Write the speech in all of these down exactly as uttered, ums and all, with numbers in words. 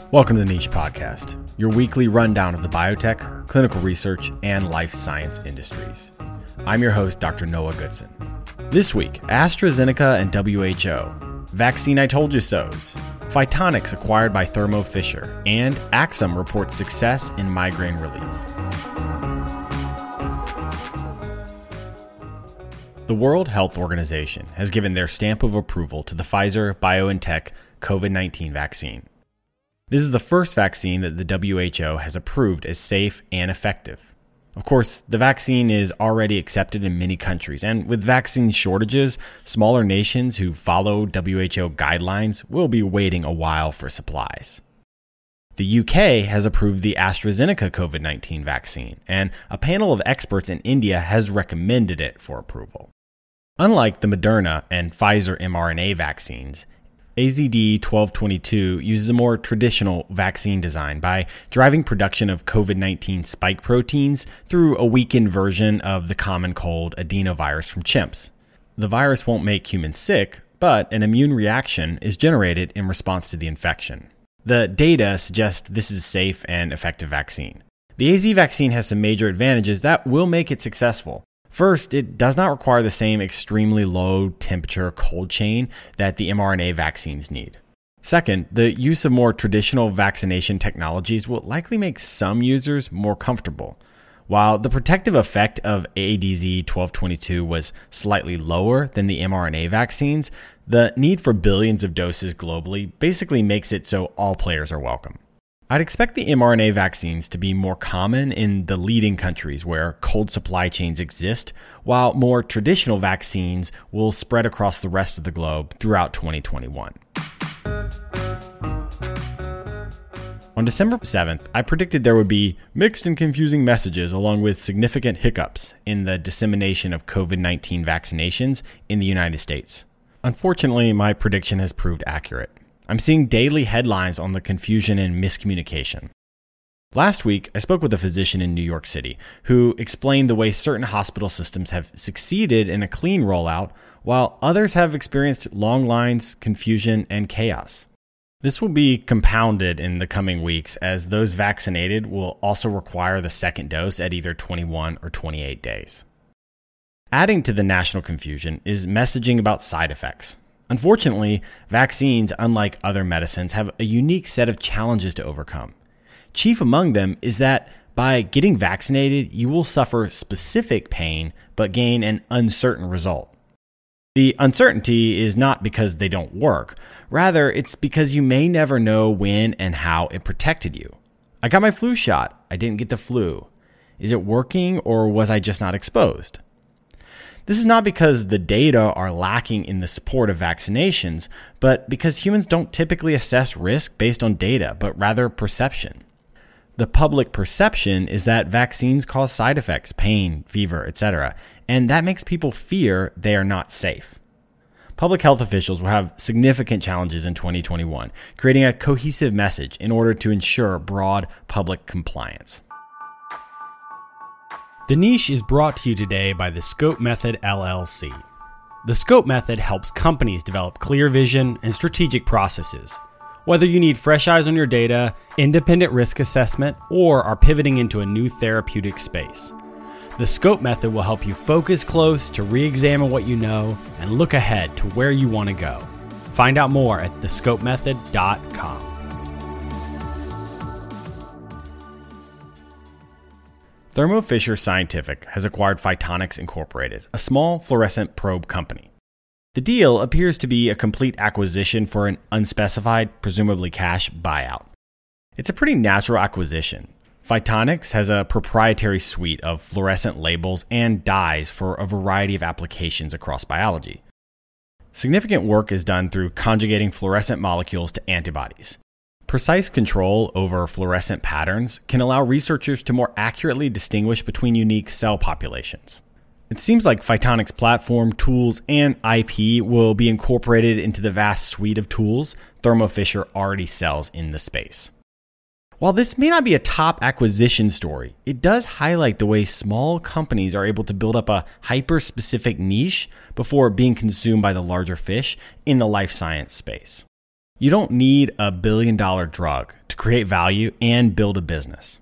Welcome to the Niche Podcast, your weekly rundown of the biotech, clinical research, and life science industries. I'm your host, Doctor Noah Goodson. This week, AstraZeneca and W H O, Vaccine I Told You So's, Phytonix acquired by Thermo Fisher, and Axum reports success in migraine relief. The World Health Organization has given their stamp of approval to the Pfizer-BioNTech COVID nineteen vaccine. This is the first vaccine that the W H O has approved as safe and effective. Of course, the vaccine is already accepted in many countries, and with vaccine shortages, smaller nations who follow W H O guidelines will be waiting a while for supplies. The U K has approved the AstraZeneca COVID nineteen vaccine, and a panel of experts in India has recommended it for approval. Unlike the Moderna and Pfizer mRNA vaccines, A Z D twelve twenty-two uses a more traditional vaccine design by driving production of COVID nineteen spike proteins through a weakened version of the common cold adenovirus from chimps. The virus won't make humans sick, but an immune reaction is generated in response to the infection. The data suggest this is a safe and effective vaccine. The A Z vaccine has some major advantages that will make it successful. First, it does not require the same extremely low temperature cold chain that the mRNA vaccines need. Second, the use of more traditional vaccination technologies will likely make some users more comfortable. While the protective effect of A Z D twelve twenty-two was slightly lower than the mRNA vaccines, the need for billions of doses globally basically makes it so all players are welcome. I'd expect the mRNA vaccines to be more common in the leading countries where cold supply chains exist, while more traditional vaccines will spread across the rest of the globe throughout twenty twenty-one. On December seventh, I predicted there would be mixed and confusing messages along with significant hiccups in the dissemination of COVID nineteen vaccinations in the United States. Unfortunately, my prediction has proved accurate. I'm seeing daily headlines on the confusion and miscommunication. Last week, I spoke with a physician in New York City who explained the way certain hospital systems have succeeded in a clean rollout, while others have experienced long lines, confusion, and chaos. This will be compounded in the coming weeks as those vaccinated will also require the second dose at either twenty-one or twenty-eight days. Adding to the national confusion is messaging about side effects. Unfortunately, vaccines, unlike other medicines, have a unique set of challenges to overcome. Chief among them is that by getting vaccinated, you will suffer specific pain but gain an uncertain result. The uncertainty is not because they don't work. Rather, it's because you may never know when and how it protected you. I got my flu shot. I didn't get the flu. Is it working, or was I just not exposed? This is not because the data are lacking in the support of vaccinations, but because humans don't typically assess risk based on data, but rather perception. The public perception is that vaccines cause side effects, pain, fever, et cetera, and that makes people fear they are not safe. Public health officials will have significant challenges in twenty twenty-one, creating a cohesive message in order to ensure broad public compliance. The Niche is brought to you today by the Scope Method L L C. The Scope Method helps companies develop clear vision and strategic processes. Whether you need fresh eyes on your data, independent risk assessment, or are pivoting into a new therapeutic space, the Scope Method will help you focus close to re-examine what you know and look ahead to where you want to go. Find out more at the scope method dot com. Thermo Fisher Scientific has acquired Phytonix Incorporated, a small fluorescent probe company. The deal appears to be a complete acquisition for an unspecified, presumably cash, buyout. It's a pretty natural acquisition. Phytonix has a proprietary suite of fluorescent labels and dyes for a variety of applications across biology. Significant work is done through conjugating fluorescent molecules to antibodies. Precise control over fluorescent patterns can allow researchers to more accurately distinguish between unique cell populations. It seems like Phytonix platform, tools, and I P will be incorporated into the vast suite of tools Thermo Fisher already sells in the space. While this may not be a top acquisition story, it does highlight the way small companies are able to build up a hyper-specific niche before being consumed by the larger fish in the life science space. You don't need a billion dollar drug to create value and build a business.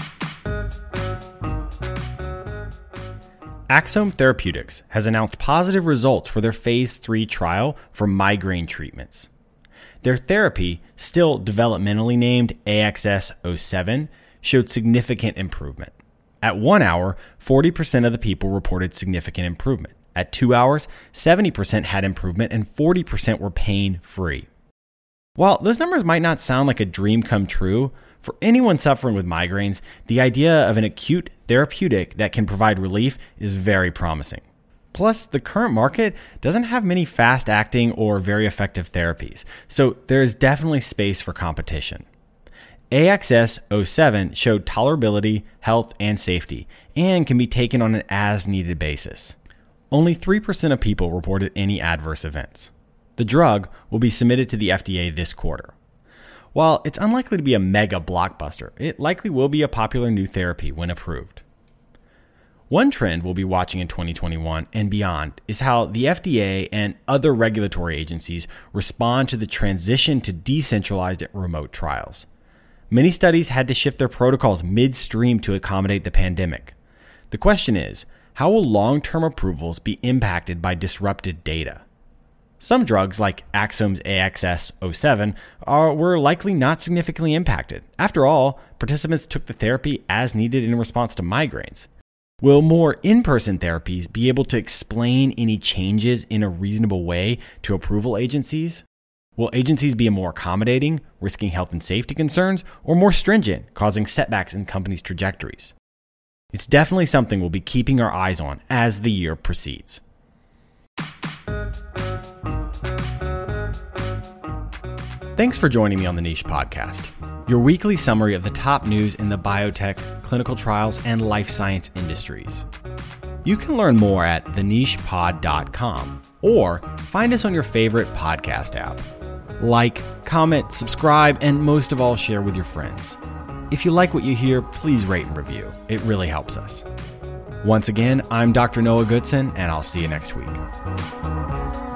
Axsome Therapeutics has announced positive results for their phase three trial for migraine treatments. Their therapy, still developmentally named A X S zero seven, showed significant improvement. At one hour, forty percent of the people reported significant improvement. At two hours, seventy percent had improvement and forty percent were pain-free. While those numbers might not sound like a dream come true, for anyone suffering with migraines, the idea of an acute therapeutic that can provide relief is very promising. Plus, the current market doesn't have many fast-acting or very effective therapies, so there is definitely space for competition. A X S zero seven showed tolerability, health, and safety, and can be taken on an as-needed basis. Only three percent of people reported any adverse events. The drug will be submitted to the F D A this quarter. While it's unlikely to be a mega blockbuster, it likely will be a popular new therapy when approved. One trend we'll be watching in twenty twenty-one and beyond is how the F D A and other regulatory agencies respond to the transition to decentralized remote trials. Many studies had to shift their protocols midstream to accommodate the pandemic. The question is, how will long-term approvals be impacted by disrupted data? Some drugs, like Axsome's A X S zero seven, are, were likely not significantly impacted. After all, participants took the therapy as needed in response to migraines. Will more in-person therapies be able to explain any changes in a reasonable way to approval agencies? Will agencies be more accommodating, risking health and safety concerns, or more stringent, causing setbacks in companies' trajectories? It's definitely something we'll be keeping our eyes on as the year proceeds. Thanks for joining me on the Niche Podcast, your weekly summary of the top news in the biotech, clinical trials, and life science industries. You can learn more at the niche pod dot com or find us on your favorite podcast app. Like, comment, subscribe, and most of all, share with your friends. If you like what you hear, please rate and review. It really helps us. Once again, I'm Doctor Noah Goodson, and I'll see you next week.